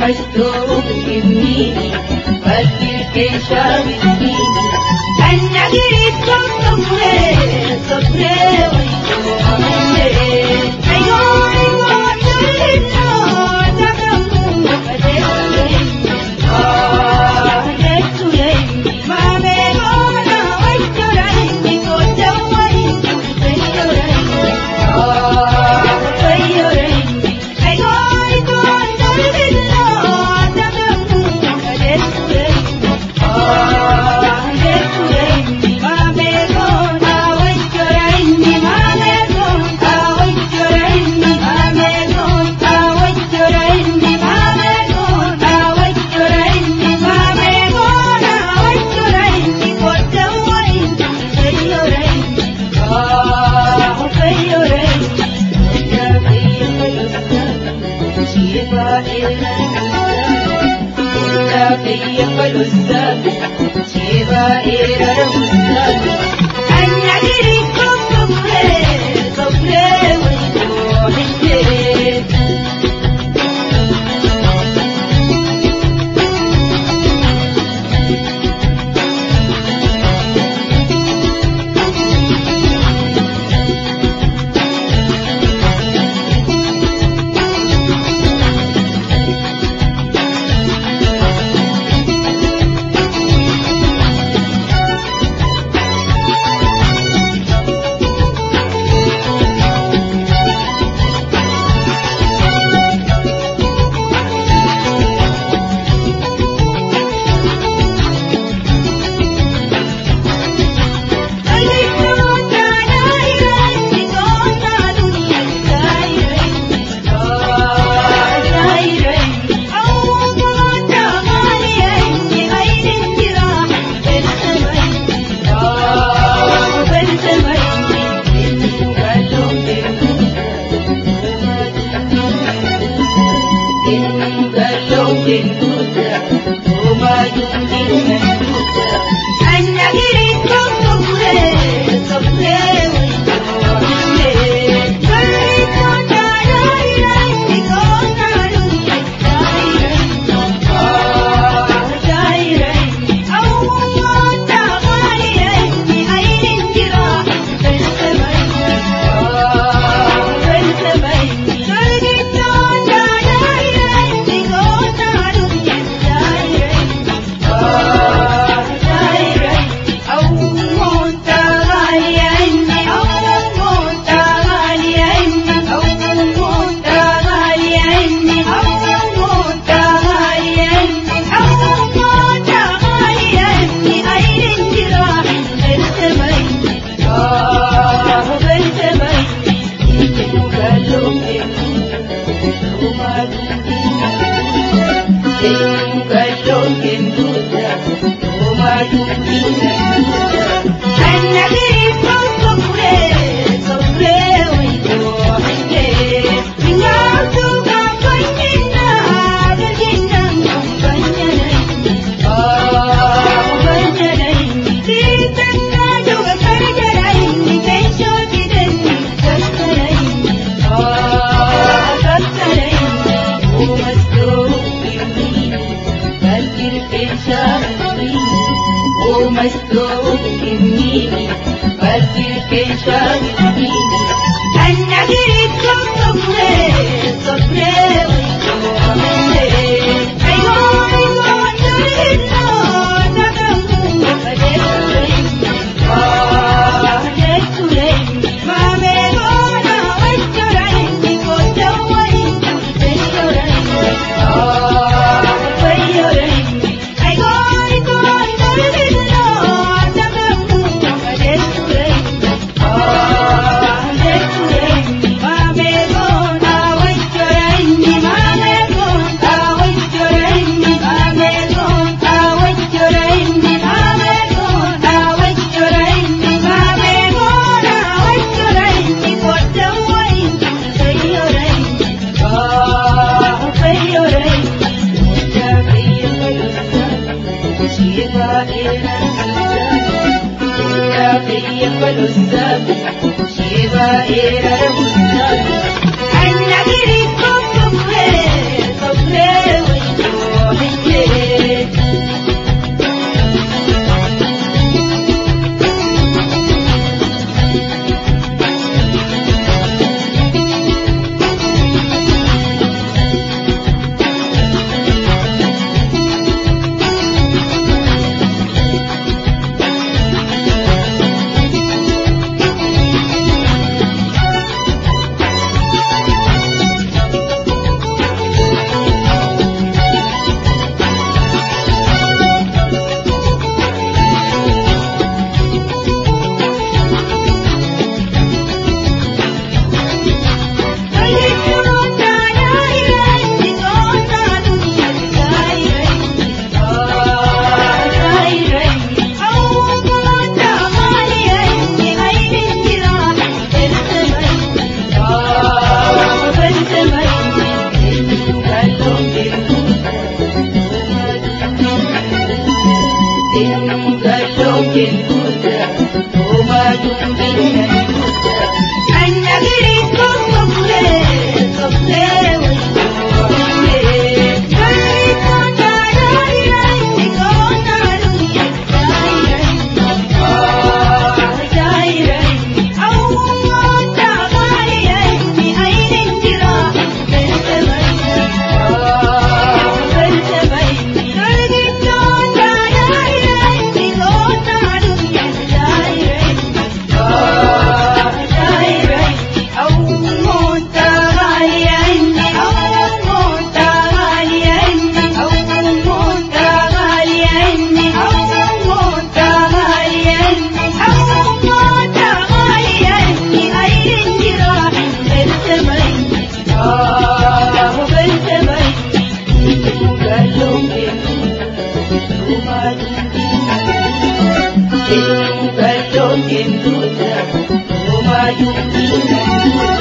ومستوب يميني فكر في شاغلني أنا جيت صبري صبري ويتوهمني أيوة أيوة جرينا تفهموا فديت هديت ليني ما بيقونا وجريني كنت ويني وغيريني غيريني أيوة أيوة جرينا تفهموا فديت ليني هديت ليني ما بيقونا وجريني ما بيقونا وجريني ما بيقونا وجريني ما بيقونا وجريني ما بيقونا وجريني كنت ويني غيريني غيريني يا في فلوسك شيبا إلى رمسك أنا جريت صبري صبري ويتوهمني أنا جريت صبري صبري ويتوهمني جريت دايرني كنا دايرني أول تغيرني عين جراح بالسمين بالسمين جريت دايرني كنا أنا جريت صبري صبري ويتوهمني من عرضك بيننا بالجنة بينني تيتنا جوا فرجليني كي شوكدني تسكريني تسكريني ومسلوب يميني فكر في شاغلني ومسلوب يميني فكر في شاغلني أنا جريت صبري صبري ويتوهمني أيوة أيوة جرينا تفهموا فديت ليني هديت ليني ما بيقونا وجريني كنت ويني غيريني غيريني أيوة أيوة جرينا تفهموا فديت ليني هديت ليني ما بيقونا وجريني ما بيقونا وجريني ما بيقونا وجريني ما بيقونا وجريني ما بيقونا وجريني كنت ويني غيريني غيريني يا في فلوسك شيبا إلى يا في فلوسك شيبا إلى رمسك أنا جريت صبري صبري Kalon kenduta, Uma yumi